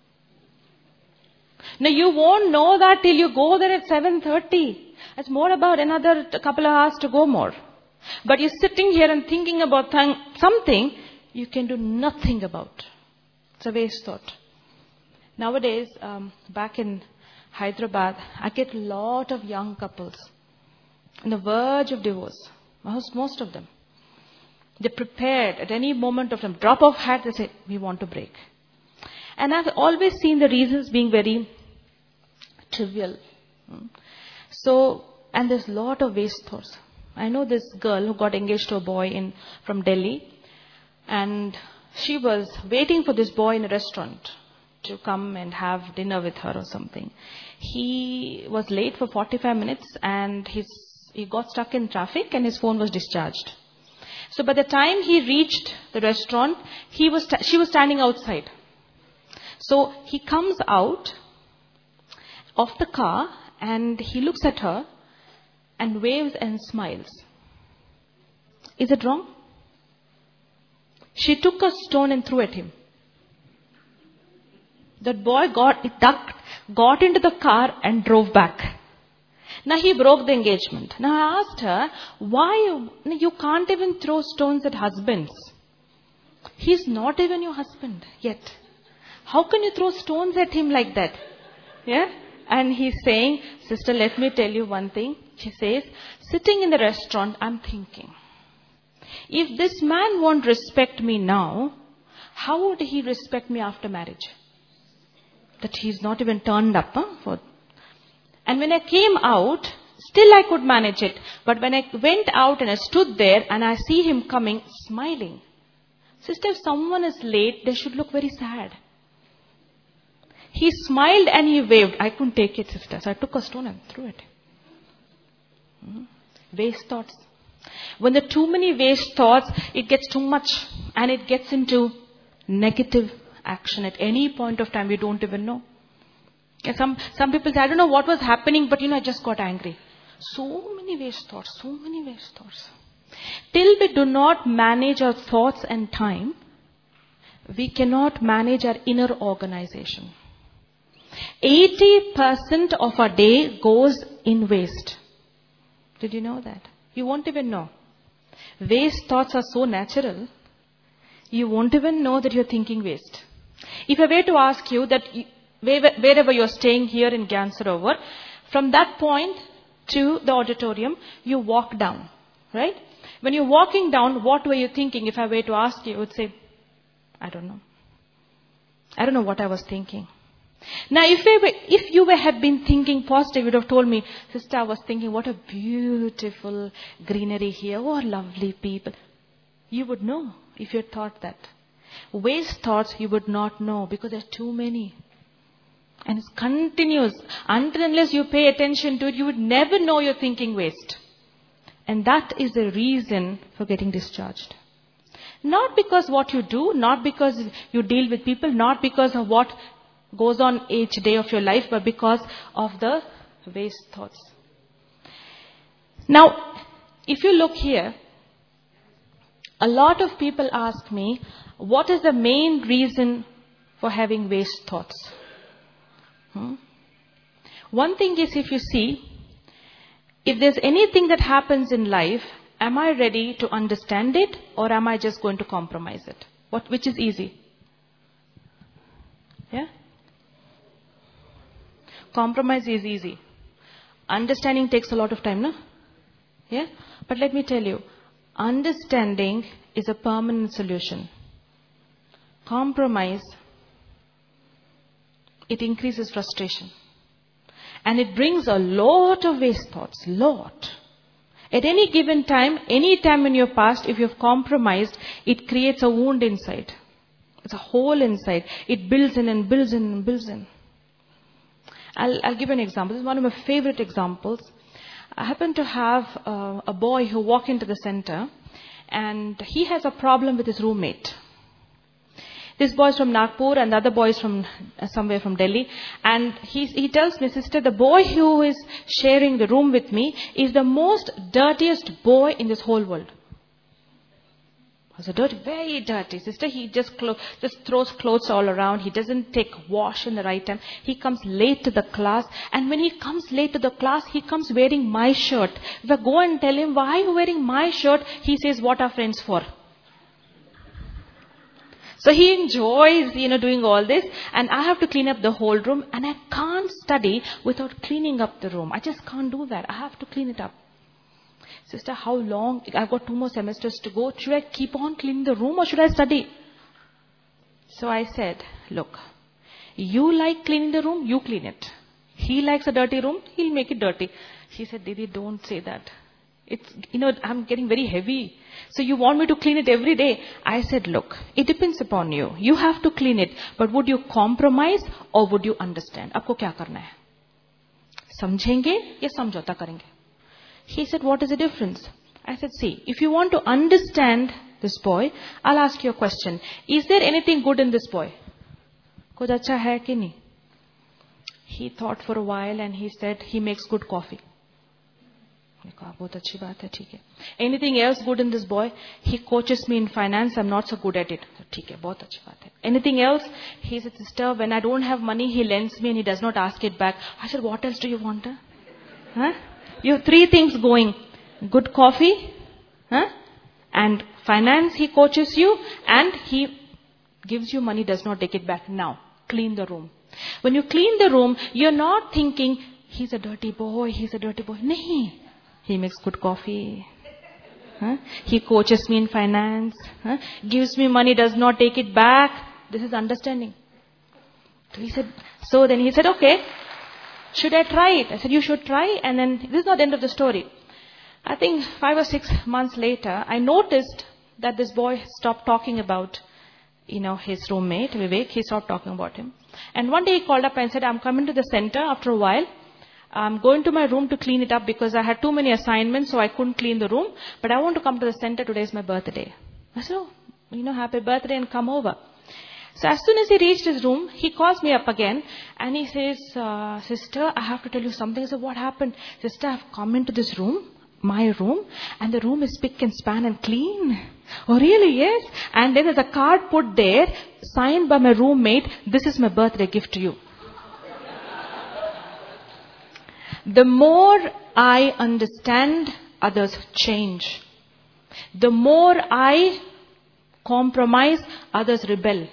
Speaker 2: Now you won't know that till you go there at seven thirty. It's more about another couple of hours to go more. But you're sitting here and thinking about th- something you can do nothing about. It's a waste thought. Nowadays, um, back in Hyderabad, I get a lot of young couples on the verge of divorce. Most, most of them. They're prepared at any moment of them. Drop of hat, they say, we want to break. And I've always seen the reasons being very trivial. So, and there's a lot of waste thoughts. I know this girl who got engaged to a boy in from Delhi, and she was waiting for this boy in a restaurant to come and have dinner with her or something. He was late for forty-five minutes and his, he got stuck in traffic and his phone was discharged. So by the time he reached the restaurant, he was sta- she was standing outside. So he comes out of the car and he looks at her and waves and smiles. Is it wrong? She took a stone and threw at him. That boy got ducked, got into the car and drove back. Now he broke the engagement. Now I asked her, why you can't even throw stones at husbands? He's not even your husband yet. How can you throw stones at him like that? Yeah? And he's saying, sister, let me tell you one thing. She says, sitting in the restaurant, I'm thinking, if this man won't respect me now, how would he respect me after marriage? That he's not even turned up. Huh, for. And when I came out, still I could manage it. But when I went out and I stood there and I see him coming, smiling. Sister, if someone is late, they should look very sad. He smiled and he waved. I couldn't take it, sister. So I took a stone and threw it. Hmm. Waste thoughts. When there are too many waste thoughts, it gets too much. And it gets into negative action. At any point of time, we don't even know. Yeah, some, some people say, I don't know what was happening, but you know, I just got angry. So many waste thoughts. So many waste thoughts. Till we do not manage our thoughts and time, we cannot manage our inner organization. eighty percent of our day goes in waste. Did you know that? You won't even know. Waste thoughts are so natural, you won't even know that you're thinking waste. If I were to ask you that you, wherever you're staying here in Gyan Sarovar, from that point to the auditorium, you walk down, right? When you're walking down, what were you thinking? If I were to ask you, you would say, I don't know. I don't know what I was thinking. Now, if, we were, if you were, had been thinking positive, you would have told me, sister, I was thinking, what a beautiful greenery here. Oh, lovely people. You would know if you had thought that. Waste thoughts, you would not know because there are too many. And it's continuous. Until unless you pay attention to it, you would never know you're thinking waste. And that is the reason for getting discharged. Not because what you do, not because you deal with people, not because of what goes on each day of your life, but because of the waste thoughts. Now, if you look here, a lot of people ask me, what is the main reason for having waste thoughts? Hmm? One thing is, if you see, if there's anything that happens in life, am I ready to understand it or am I just going to compromise it? What, which is easy? Yeah? Compromise is easy. Understanding takes a lot of time, no? Yeah? But let me tell you, understanding is a permanent solution. Compromise, it increases frustration. And it brings a lot of waste thoughts. Lot. At any given time, any time in your past, if you've compromised, it creates a wound inside. It's a hole inside. It builds in and builds in and builds in. I'll, I'll give an example. This is one of my favorite examples. I happen to have uh, a boy who walked into the center and he has a problem with his roommate. This boy is from Nagpur and the other boy is from uh, somewhere from Delhi. And he, he tells me, sister, the boy who is sharing the room with me is the most dirtiest boy in this whole world. He's a dirty, very dirty. Sister, he just, clo- just throws clothes all around. He doesn't take wash in the right time. He comes late to the class. And when he comes late to the class, he comes wearing my shirt. If I go and tell him, why are you wearing my shirt? He says, what are friends for? So he enjoys, you know, doing all this. And I have to clean up the whole room. And I can't study without cleaning up the room. I just can't do that. I have to clean it up. Sister, how long? I've got two more semesters to go. Should I keep on cleaning the room or should I study? So I said, look, you like cleaning the room, you clean it. He likes a dirty room, he'll make it dirty. She said, Didi, don't say that. It's, you know, I'm getting very heavy. So you want me to clean it every day? I said, look, it depends upon you. You have to clean it. But would you compromise or would you understand? Aapko kya karna hai? Samjhenge ya samjhota karenge? He said, what is the difference? I said, see, if you want to understand this boy, I'll ask you a question. Is there anything good in this boy? कुछ अच्छा है कि नहीं? He thought for a while and he said he makes good coffee. मैंने कहा बहुत अच्छी बात है, ठीक है. Anything else good in this boy? He coaches me in finance. I'm not so good at it. ठीक है, बहुत अच्छी बात है. Anything else? He said, sister, when I don't have money, he lends me and he does not ask it back. I said, what else do you want? Huh? Huh? You have three things going. Good coffee, huh? And finance, he coaches you, and he gives you money, does not take it back. Now, clean the room. When you clean the room, you're not thinking, he's a dirty boy, he's a dirty boy. Nahi. He makes good coffee. Huh? He coaches me in finance. Huh? Gives me money, does not take it back. This is understanding. So he said, so then he said, okay, should I try it? I said, you should try. And then this is not the end of the story. I think five or six months later, I noticed that this boy stopped talking about, you know, his roommate, Vivek. He stopped talking about him. And one day he called up and said, I'm coming to the center after a while. I'm going to my room to clean it up because I had too many assignments, so I couldn't clean the room. But I want to come to the center. Today is my birthday. I said, oh, you know, happy birthday and come over. So as soon as he reached his room, he calls me up again and he says, uh, sister, I have to tell you something. I said, what happened? Sister, I've come into this room, my room, and the room is spick and span and clean. Oh, really? Yes. And then there's a card put there, signed by my roommate. This is my birthday gift to you. The more I understand, others change. The more I compromise, others rebel.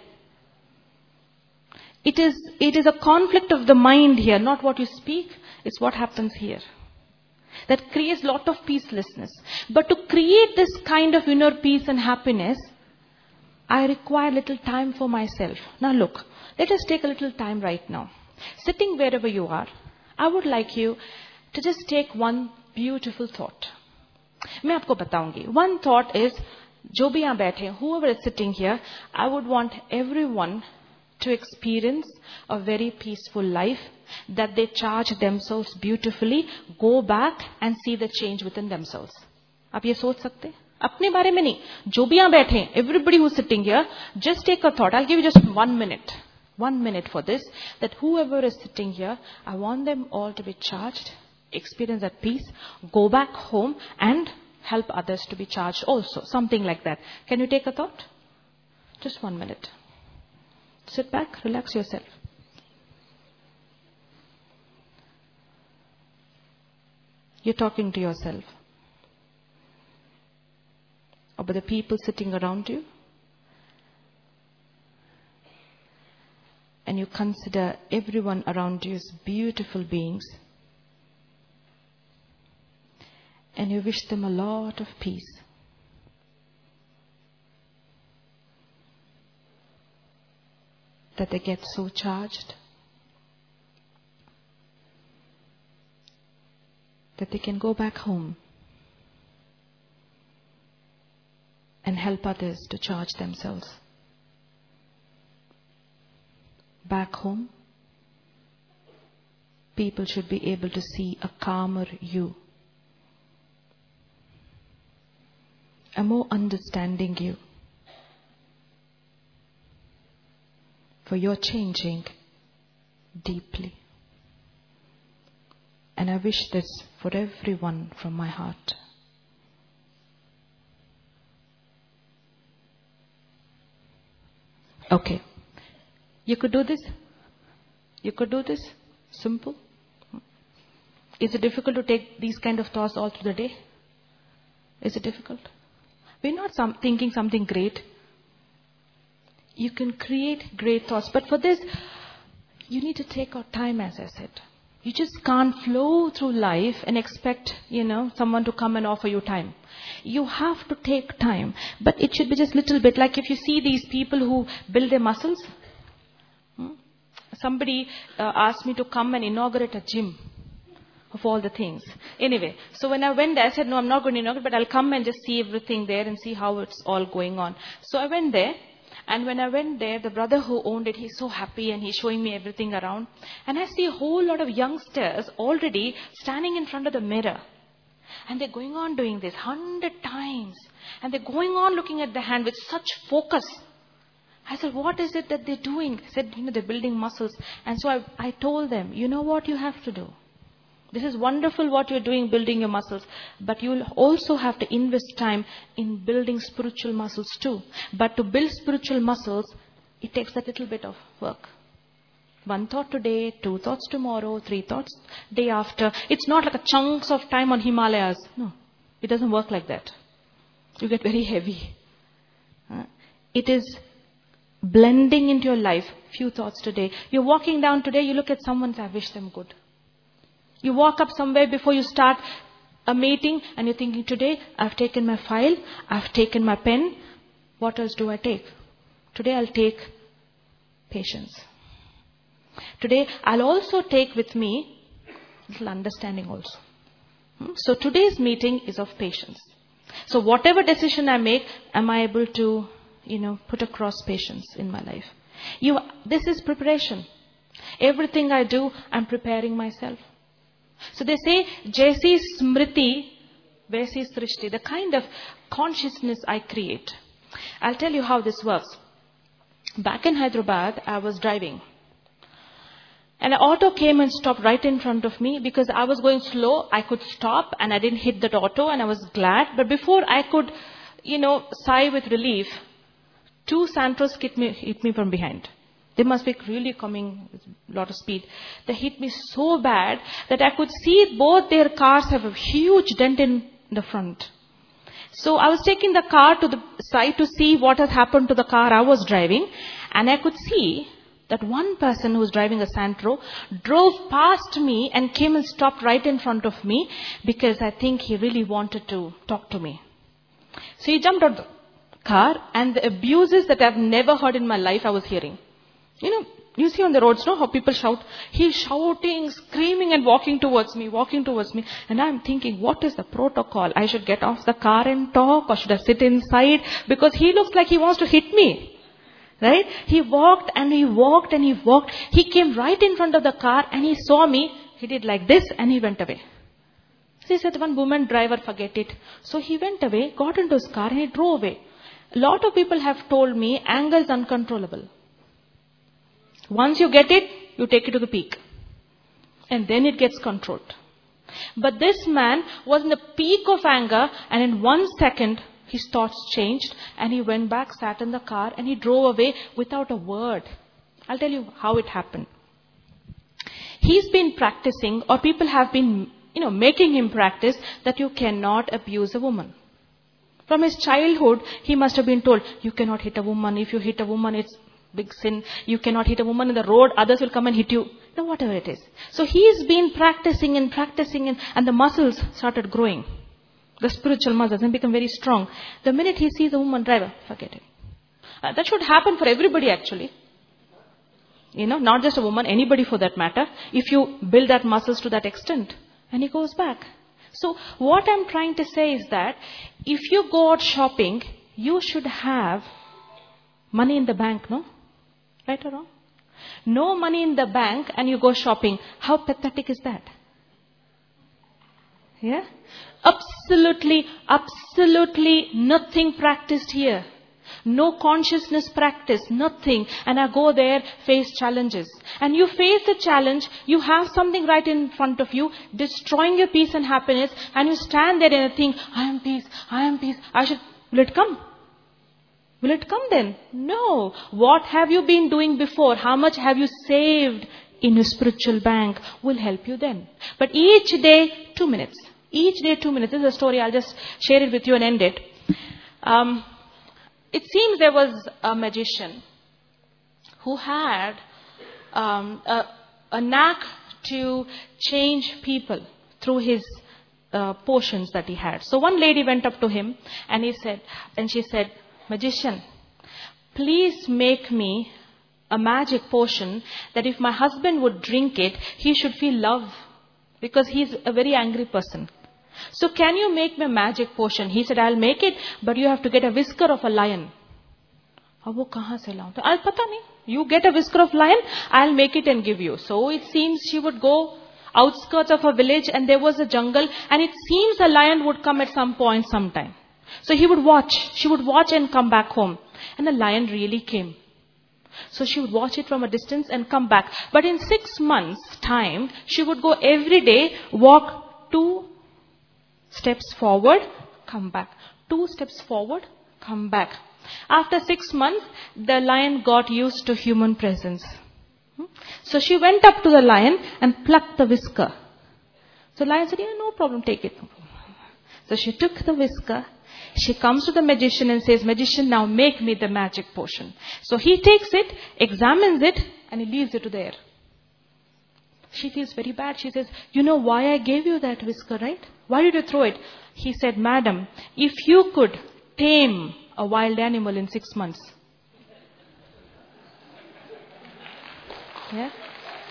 Speaker 2: It is, it is a conflict of the mind here, not what you speak, it's what happens here. That creates a lot of peacelessness. But to create this kind of inner peace and happiness, I require little time for myself. Now look, let us take a little time right now. Sitting wherever you are, I would like you to just take one beautiful thought. मैं आपको बताऊंगी. One thought is, जो भी यहाँ बैठे, whoever is sitting here, I would want everyone to experience a very peaceful life, that they charge themselves beautifully, go back and see the change within themselves. आप ये सोच सकते? अपने बारे में नहीं, जो भी यहाँ बैठे, everybody who's sitting here, just take a thought. I'll give you just one minute. One minute for this, that whoever is sitting here, I want them all to be charged, experience that peace, go back home and help others to be charged also. Something like that. Can you take a thought? Just one minute. Sit back, relax yourself. You're talking to yourself. About the people sitting around you. And you consider everyone around you as beautiful beings. And you wish them a lot of peace. That they get so charged that they can go back home and help others to charge themselves. Back home, people should be able to see a calmer you, a more understanding you. For you're changing deeply. And I wish this for everyone from my heart. Okay. You could do this? You could do this? Simple? Is it difficult to take these kind of thoughts all through the day? Is it difficult? We're not some, thinking something great. You can create great thoughts. But for this, you need to take out time, as I said. You just can't flow through life and expect, you know, someone to come and offer you time. You have to take time. But it should be just a little bit. Like if you see these people who build their muscles. Hmm? Somebody uh, asked me to come and inaugurate a gym. Of all the things. Anyway, so when I went there, I said, no, I'm not going to inaugurate, but I'll come and just see everything there and see how it's all going on. So I went there. And when I went there, the brother who owned it, he's so happy and he's showing me everything around. And I see a whole lot of youngsters already standing in front of the mirror. And they're going on doing this hundred times. And they're going on looking at the hand with such focus. I said, what is it that they're doing? He said, you know, they're building muscles. And so I, I told them, you know what you have to do? This is wonderful what you're doing, building your muscles. But you'll also have to invest time in building spiritual muscles too. But to build spiritual muscles, it takes a little bit of work. One thought today, two thoughts tomorrow, three thoughts day after. It's not like a chunks of time on Himalayas. No, it doesn't work like that. You get very heavy. Uh, it is blending into your life. Few thoughts today. You're walking down today, you look at someone and say, I wish them good. You walk up somewhere before you start a meeting and you're thinking, today I've taken my file, I've taken my pen. What else do I take? Today I'll take patience. Today I'll also take with me a little understanding also. Hmm? So today's meeting is of patience. So whatever decision I make, am I able to, you know, put across patience in my life? You, this is preparation. Everything I do, I'm preparing myself. So they say, Jaisi Smriti, Vaisi Srishti, the kind of consciousness I create. I'll tell you how this works. Back in Hyderabad, I was driving. And an auto came and stopped right in front of me because I was going slow. I could stop and I didn't hit that auto and I was glad. But before I could, you know, sigh with relief, two Santros hit me, hit me from behind. They must be really coming with a lot of speed. They hit me so bad that I could see both their cars have a huge dent in the front. So I was taking the car to the side to see what has happened to the car I was driving. And I could see that one person who was driving a Santro drove past me and came and stopped right in front of me because I think he really wanted to talk to me. So he jumped out of the car and the abuses that I've never heard in my life I was hearing. You know, you see on the roads, no, how people shout. He's shouting, screaming and walking towards me, walking towards me. And I'm thinking, what is the protocol? I should get off the car and talk or should I sit inside? Because he looks like he wants to hit me. Right? He walked and he walked and he walked. He came right in front of the car and he saw me. He did like this and he went away. So he said, one woman driver, forget it. So he went away, got into his car and he drove away. A lot of people have told me anger is uncontrollable. Once you get it, you take it to the peak. And then it gets controlled. But this man was in the peak of anger and in one second, his thoughts changed and he went back, sat in the car and he drove away without a word. I'll tell you how it happened. He's been practicing, or people have been, you know, making him practice that you cannot abuse a woman. From his childhood, he must have been told, you cannot hit a woman. If you hit a woman, it's big sin. You cannot hit a woman in the road. Others will come and hit you. No, whatever it is. So he's been practicing and practicing and, and the muscles started growing. The spiritual muscles and become very strong. The minute he sees a woman driver, forget it. Uh, that should happen for everybody actually. You know, not just a woman, anybody for that matter. If you build that muscles to that extent. And he goes back. So what I'm trying to say is that if you go out shopping, you should have money in the bank, no? Right or wrong? No money in the bank and you go shopping. How pathetic is that? Yeah? Absolutely, absolutely nothing practiced here. No consciousness practice, nothing. And I go there, face challenges. And you face the challenge, you have something right in front of you, destroying your peace and happiness, and you stand there and think, I am peace, I am peace, I should, will it come? Will it come then? No. What have you been doing before? How much have you saved in your spiritual bank will help you then. But each day, two minutes. Each day, two minutes. This is a story. I'll just share it with you and end it. Um, it seems there was a magician who had um, a, a knack to change people through his uh, potions that he had. So one lady went up to him and he said, and she said, magician, please make me a magic potion that if my husband would drink it, he should feel love because he's a very angry person. So can you make me a magic potion? He said, I'll make it, but you have to get a whisker of a lion. अब वो कहाँ से लाऊं? तो आज पता नहीं. You get a whisker of lion, I'll make it and give you. So it seems she would go outskirts of a village and there was a jungle and it seems a lion would come at some point sometime. So he would watch. She would watch and come back home. And the lion really came. So she would watch it from a distance and come back. But in six months' time, she would go every day, walk two steps forward, come back. Two steps forward, come back. After six months, the lion got used to human presence. So she went up to the lion and plucked the whisker. So the lion said, yeah, no problem, take it. So she took the whisker. She comes to the magician and says, magician, now make me the magic potion. So he takes it, examines it, and he leaves it to the air. She feels very bad. She says, you know why I gave you that whisker, right? Why did you throw it? He said, madam, if you could tame a wild animal in six months. Yeah?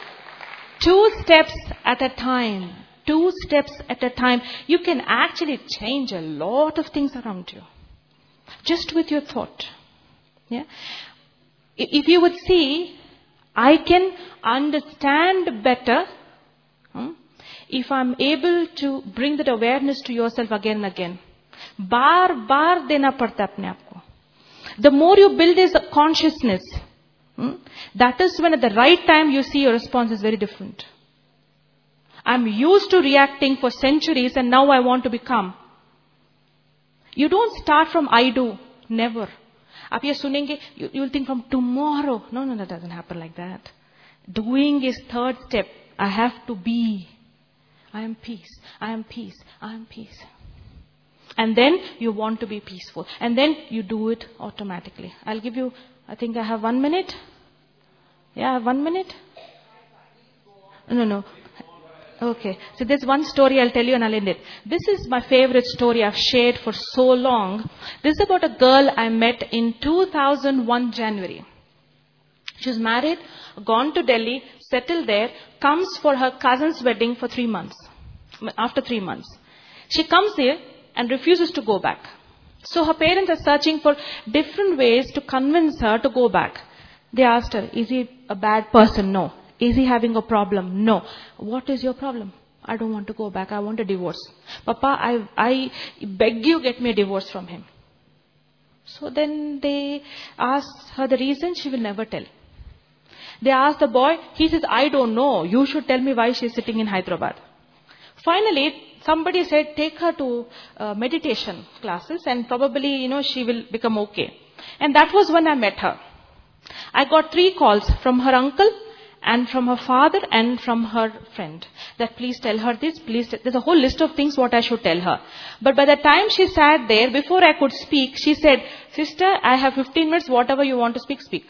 Speaker 2: Two steps at a time. Two steps at a time. You can actually change a lot of things around you. Just with your thought. Yeah? If you would see, I can understand better hmm, if I'm able to bring that awareness to yourself again and again. बार बार देना पड़ता है अपने आप को. The more you build this consciousness, hmm, that is when at the right time you see your response is very different. I'm used to reacting for centuries and now I want to be calm. You don't start from I do. Never. आप ये सुनेंगे, you will think from tomorrow. No, no, that doesn't happen like that. Doing is third step. I have to be. I am peace. I am peace. I am peace. And then you want to be peaceful. And then you do it automatically. I'll give you, I think I have one minute. Yeah, I have one minute. No, no. Okay. So there's one story I'll tell you and I'll end it. This is my favorite story I've shared for so long. This is about a girl I met in two thousand one January. She was married, gone to Delhi, settled there, comes for her cousin's wedding for three months. After three months. She comes here and refuses to go back. So her parents are searching for different ways to convince her to go back. They asked her, is he a bad person? No. Is he having a problem? No. What is your problem? I don't want to go back. I want a divorce. Papa, I, I beg you, get me a divorce from him. So then they asked her the reason. She will never tell. They asked the boy. He says, I don't know. You should tell me why she's sitting in Hyderabad. Finally, somebody said, take her to uh, meditation classes and probably, you know, she will become okay. And that was when I met her. I got three calls from her uncle and from her father and from her friend. That please tell her this, please. There's a whole list of things what I should tell her. But by the time she sat there, before I could speak, she said, sister, I have fifteen minutes, whatever you want to speak, speak.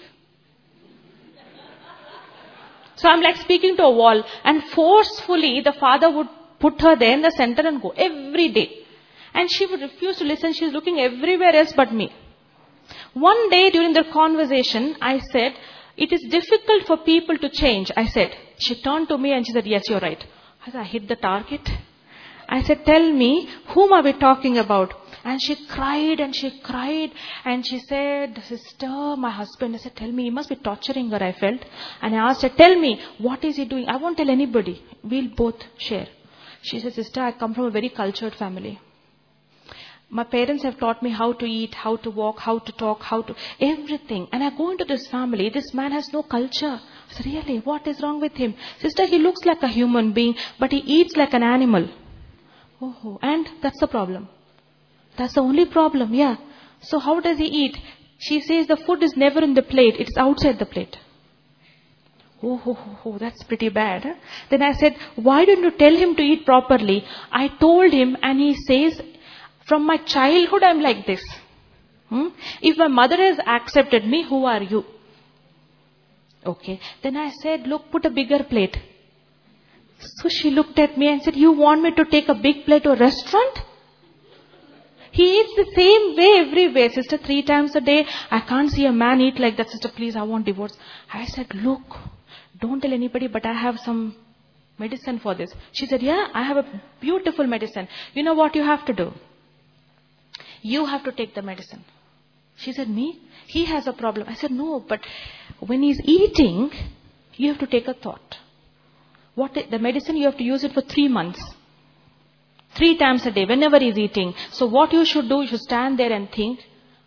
Speaker 2: So I'm like speaking to a wall. And forcefully, the father would put her there in the center and go every day. And she would refuse to listen. She's looking everywhere else but me. One day during the conversation, I said, it is difficult for people to change. I said, she turned to me and she said, yes, you're right. I said, I hit the target. I said, tell me, whom are we talking about? And she cried and she cried and she said, sister, my husband. I said, tell me, he must be torturing her, I felt. And I asked her, tell me, what is he doing? I won't tell anybody. We'll both share. She said, sister, I come from a very cultured family. My parents have taught me how to eat, how to walk, how to talk, how to, everything. And I go into this family, this man has no culture. I said, really, what is wrong with him? Sister, he looks like a human being, but he eats like an animal. Oh, and that's the problem. That's the only problem, yeah. So how does he eat? She says the food is never in the plate, it's outside the plate. Oh, oh, oh, oh, that's pretty bad. Huh? Then I said, why didn't you tell him to eat properly? I told him and he says, from my childhood I'm like this. Hmm? If my mother has accepted me, who are you? Okay. Then I said, look, put a bigger plate. So she looked at me and said, you want me to take a big plate to a restaurant? He eats the same way everywhere. Sister, three times a day. I can't see a man eat like that. Sister, please, I want divorce. I said, look, don't tell anybody, but I have some medicine for this. She said, yeah, I have a beautiful medicine. You know what you have to do? You have to take the medicine. She said, me? He has a problem. I said, no, but when he's eating, you have to take a thought. What the medicine, you have to use it for three months. Three times a day, whenever he's eating. So what you should do, you should stand there and think,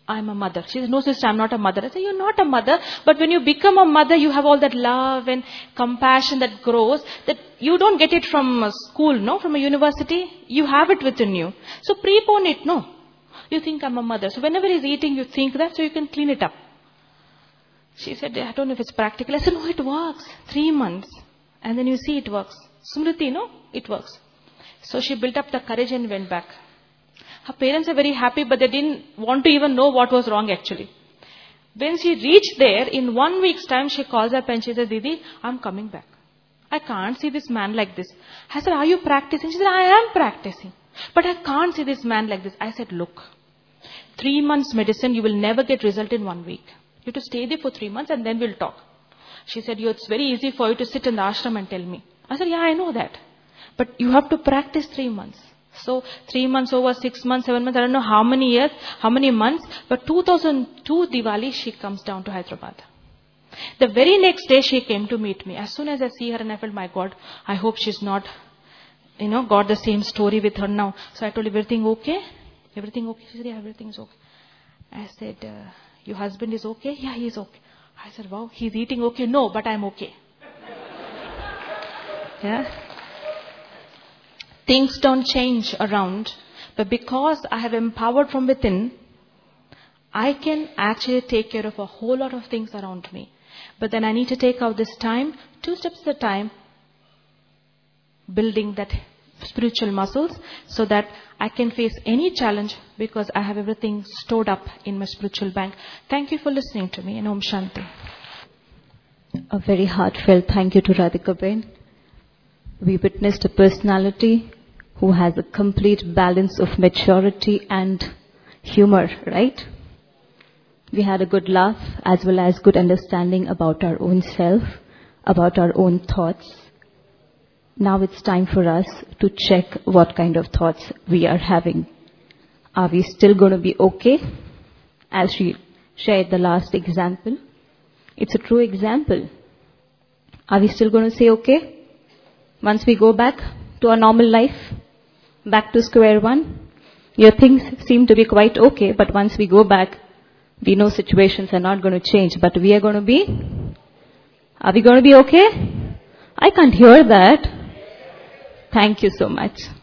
Speaker 2: I'm a mother. She said, no sister, I'm not a mother. I said, you're not a mother, but when you become a mother, you have all that love and compassion that grows, that you don't get it from a school, no, from a university. You have it within you. So prepone it, no. You think I'm a mother. So whenever he's eating, you think that, so you can clean it up. She said, I don't know if it's practical. I said, no, it works. Three months. And then you see it works. Smriti, no, it works. So she built up the courage and went back. Her parents are very happy, but they didn't want to even know what was wrong actually. When she reached there, in one week's time, she calls up and she says, Didi, I'm coming back. I can't see this man like this. I said, are you practicing? She said, I am practicing. But I can't see this man like this. I said, look, three months medicine, you will never get result in one week. You have to stay there for three months and then we'll talk. She said, it's very easy for you to sit in the ashram and tell me. I said, yeah, I know that. But you have to practice three months. So three months over, six months, seven months, I don't know how many years, how many months. But two thousand two Diwali, she comes down to Hyderabad. The very next day she came to meet me. As soon as I see her and I felt, my God, I hope she's not, you know, got the same story with her now. So I told, everything okay? Everything okay? She said, yeah, everything is okay. I said, uh, your husband is okay? Yeah, he is okay. I said, wow, he's eating okay? No, but I'm okay. Yeah. Things don't change around, but because I have empowered from within, I can actually take care of a whole lot of things around me. But then I need to take out this time, two steps at a time, building that spiritual muscles so that I can face any challenge because I have everything stored up in my spiritual bank. Thank you for listening to me, and Om Shanti.
Speaker 3: A very heartfelt thank you to Radhika Ben. We witnessed a personality who has a complete balance of maturity and humor, right? We had a good laugh as well as good understanding about our own self, about our own thoughts. Now it's time for us to check what kind of thoughts we are having. Are we still going to be okay? As she shared the last example, it's a true example. Are we still going to say okay? Once we go back to our normal life, back to square one, your things seem to be quite okay, but once we go back, we know situations are not going to change, but we are going to be, are we going to be okay? I can't hear that. Thank you so much.